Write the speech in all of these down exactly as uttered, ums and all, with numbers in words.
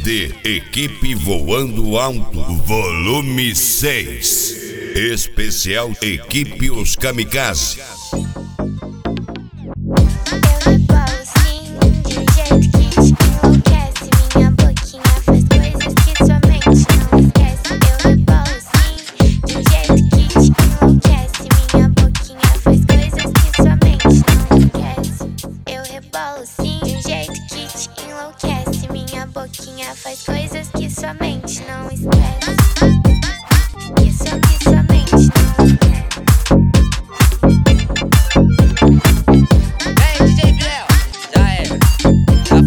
D, Equipe Voando Alto, volume seis. Especial Equipe Os Kamikaze. Faz coisas que sua mente não esquece. Isso é o que sua mente não esquece. Vem, D J Biel, já era, já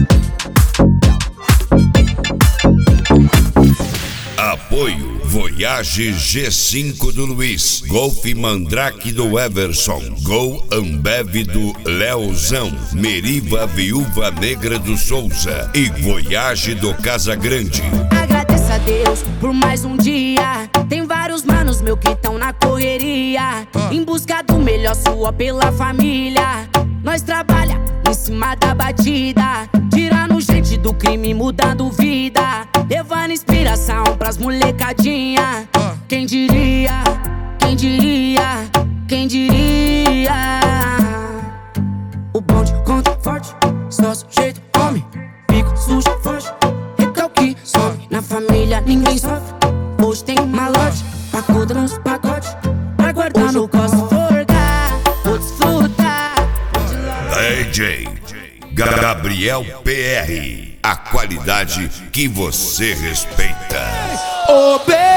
foi. Apoio Voyage G cinco do Luiz, Golf Mandrake do Everson, Gol Ambev do Leozão, Meriva Viúva Negra do Souza e Voyage do Casagrande. Agradeço a Deus por mais um dia. Tem vários manos meu que tão na correria, em busca do melhor, sua pela família. Nós trabalha em cima da batida, tirando gente do crime, mudando vida, levando inspiração pras molecadinha. Quem diria, quem diria, quem diria? O bonde conta forte, só sujeito homem, pico sujo forte, recalque sobe. Na família ninguém sofre, hoje tem malote, pacuda nos pacotes, pra guardar no costas, forgar, vou desfrutar. D J Gabriel P R, a qualidade que você respeita. Oh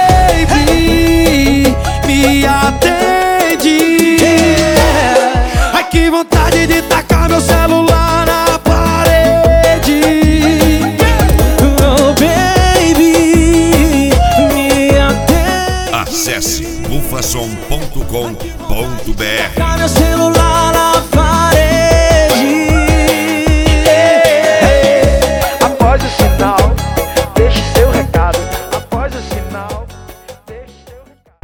baby, me atende. Ai que vontade de tacar meu celular na parede. Oh baby, me atende. Acesse bufasom ponto com